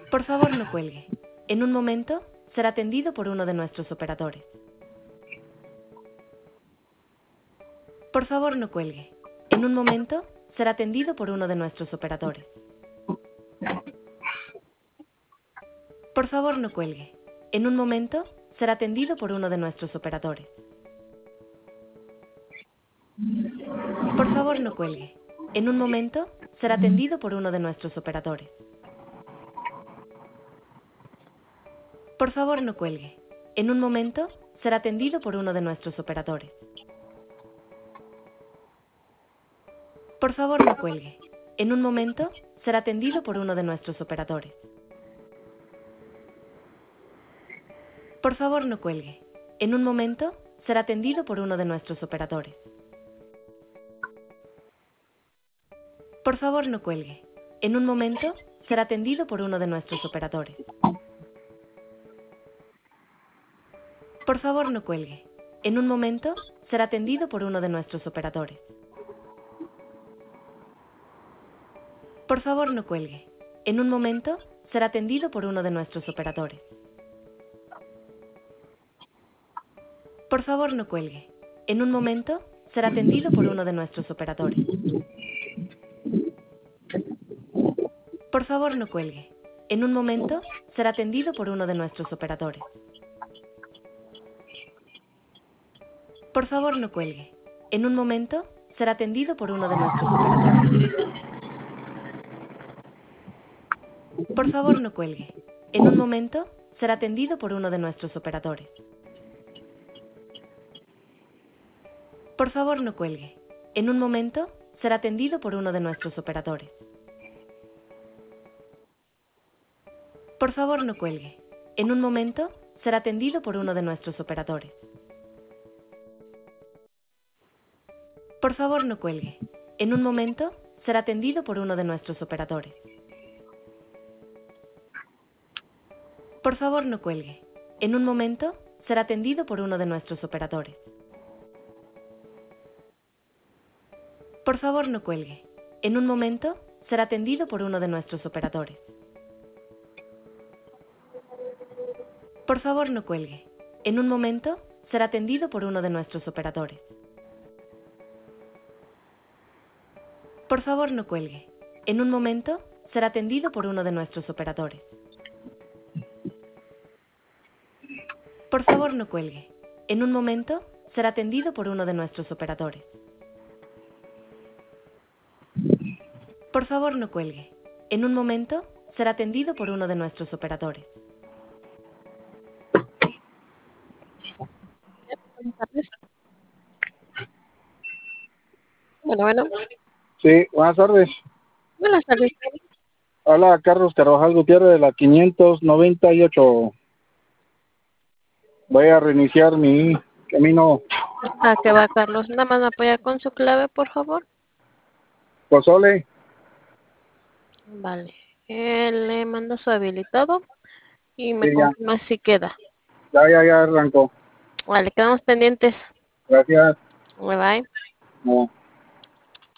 Por favor, no cuelgue. En un momento, será atendido por uno de nuestros operadores. Por favor, no cuelgue. En un momento, será atendido por uno de nuestros operadores. Por favor, no cuelgue. En un momento, será atendido por uno de nuestros operadores. Por favor, no cuelgue. En un momento, será atendido por uno de nuestros operadores. Por favor, no cuelgue. En un momento, será atendido por uno de nuestros operadores. Por favor, no cuelgue. En un momento, será atendido por uno de nuestros operadores. Por favor, no cuelgue. En un momento, será atendido por uno de nuestros operadores. Por favor, no cuelgue. En un momento, será atendido por uno de nuestros operadores. Por favor, no cuelgue. En un momento, será atendido por uno de nuestros operadores. Por favor, no cuelgue. En un momento, será atendido por uno de nuestros operadores. Por favor, no cuelgue. En un momento, será atendido por uno de nuestros operadores. Por favor, no cuelgue. En un momento, será atendido por uno de nuestros operadores. Por favor, no cuelgue. En un momento, será atendido por uno de nuestros operadores. Por favor, no cuelgue. En un momento, será atendido por uno de nuestros operadores. Por favor, no cuelgue. En un momento, será atendido por uno de nuestros operadores. Por favor, no cuelgue. En un momento, será atendido por uno de nuestros operadores. Por favor, no cuelgue. En un momento, será atendido por uno de nuestros operadores. Por favor, no cuelgue. En un momento, será atendido por uno de nuestros operadores. Por favor, no cuelgue. En un momento, será atendido por uno de nuestros operadores. Por favor, no cuelgue. En un momento, será atendido por uno de nuestros operadores. Por favor, no cuelgue. En un momento, será atendido por uno de nuestros operadores. Por favor, no cuelgue. En un momento, será atendido por uno de nuestros operadores. Por favor, no cuelgue. En un momento, será atendido por uno de nuestros operadores. Buenas tardes. Bueno. Sí, buenas tardes. Buenas tardes. Hola, Carlos Carvajal Gutiérrez de la 598. Voy a reiniciar mi camino. ¿A qué va, Carlos? Nada más me apoya con su clave, por favor. Pozole. Vale. Le mando su habilitado y me Sí, ya. confirma si queda. Ya arrancó. Vale, quedamos pendientes. Gracias. Bye bye. No.